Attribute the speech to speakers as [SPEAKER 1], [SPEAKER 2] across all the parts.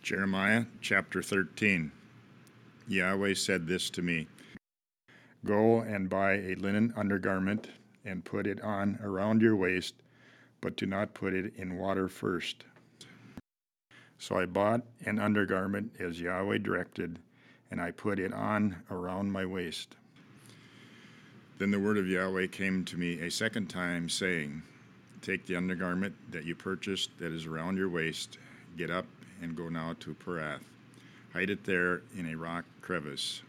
[SPEAKER 1] Jeremiah chapter 13. Yahweh said this to me: Go and buy a linen undergarment and put it on around your waist, but do not put it in water first. So I bought an undergarment as Yahweh directed, and I put it on around my waist. Then the word of Yahweh came to me a second time, saying, Take the undergarment that you purchased that is around your waist, get up and go now to Perath. Hide it there in a rock crevice.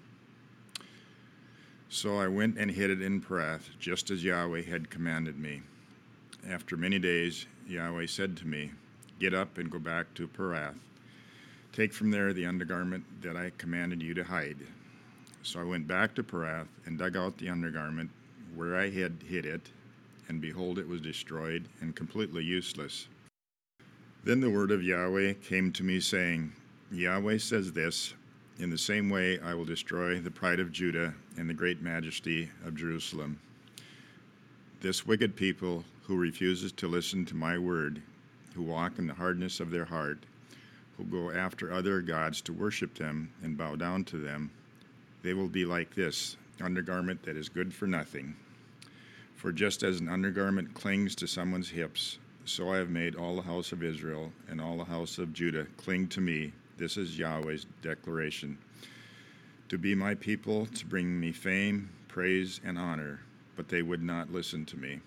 [SPEAKER 1] So I went and hid it in Perath, just as Yahweh had commanded me. After many days, Yahweh said to me, Get up and go back to Perath. Take from there the undergarment that I commanded you to hide. So I went back to Perath and dug out the undergarment where I had hid it, and behold, it was destroyed and completely useless. Then the word of Yahweh came to me, saying, Yahweh says this, In the same way I will destroy the pride of Judah and the great majesty of Jerusalem. This wicked people who refuses to listen to my word, who walk in the hardness of their heart, who go after other gods to worship them and bow down to them, they will be like this undergarment that is good for nothing. For just as an undergarment clings to someone's hips, so I have made all the house of Israel and all the house of Judah cling to me. This is Yahweh's declaration. To be my people, to bring me fame, praise, and honor, but they would not listen to me.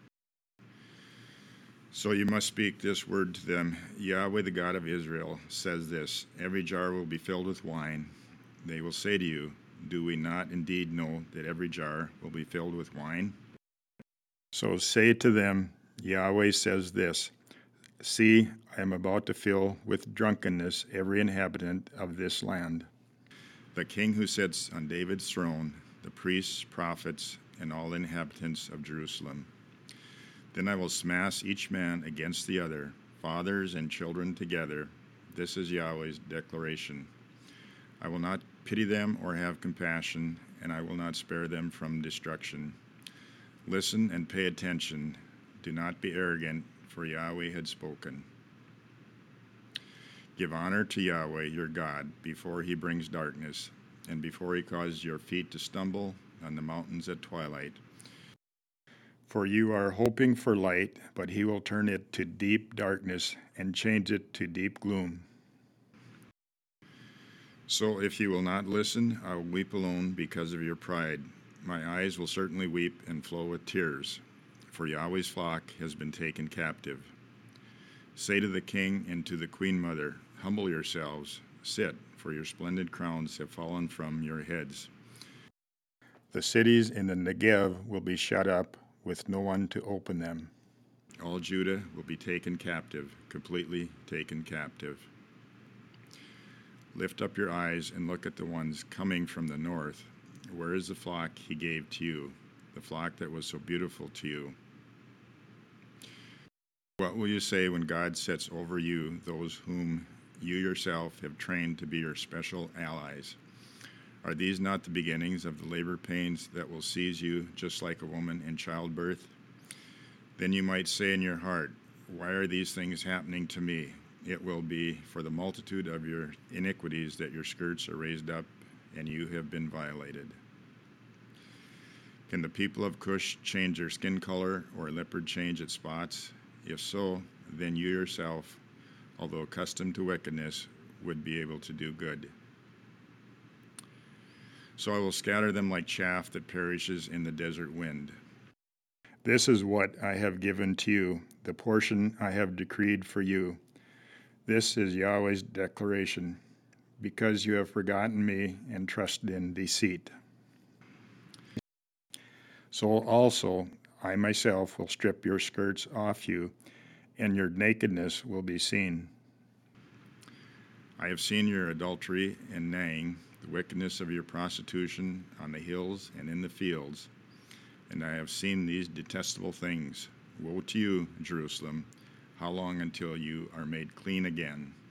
[SPEAKER 1] So you must speak this word to them. Yahweh, the God of Israel, says this: Every jar will be filled with wine. They will say to you, Do we not indeed know that every jar will be filled with wine? So say to them, Yahweh says this: See, I am about to fill with drunkenness every inhabitant of this land. The king who sits on David's throne, the priests, prophets, and all the inhabitants of Jerusalem. Then I will smash each man against the other, fathers and children together. This is Yahweh's declaration. I will not pity them or have compassion, and I will not spare them from destruction. Listen and pay attention. Do not be arrogant, for Yahweh had spoken. Give honor to Yahweh your God before he brings darkness, and before he causes your feet to stumble on the mountains at twilight. For you are hoping for light, but he will turn it to deep darkness and change it to deep gloom. So if you will not listen, I will weep alone because of your pride. My eyes will certainly weep and flow with tears, for Yahweh's flock has been taken captive. Say to the king and to the queen mother, Humble yourselves, sit, for your splendid crowns have fallen from your heads. The cities in the Negev will be shut up, with no one to open them. All Judah will be taken captive, completely taken captive. Lift up your eyes and look at the ones coming from the north. Where is the flock he gave to you, the flock that was so beautiful to you? What will you say when God sets over you those whom you yourself have trained to be your special allies? Are these not the beginnings of the labor pains that will seize you just like a woman in childbirth? Then you might say in your heart, Why are these things happening to me? It will be for the multitude of your iniquities that your skirts are raised up and you have been violated. Can the people of Cush change their skin color, or a leopard change its spots? If so, then you yourself, although accustomed to wickedness, would be able to do good. So I will scatter them like chaff that perishes in the desert wind. This is what I have given to you, the portion I have decreed for you. This is Yahweh's declaration, because you have forgotten me and trusted in deceit. So also I myself will strip your skirts off you, and your nakedness will be seen. I have seen your adultery and naying, the wickedness of your prostitution on the hills and in the fields, and I have seen these detestable things. Woe to you, Jerusalem! How long until you are made clean again?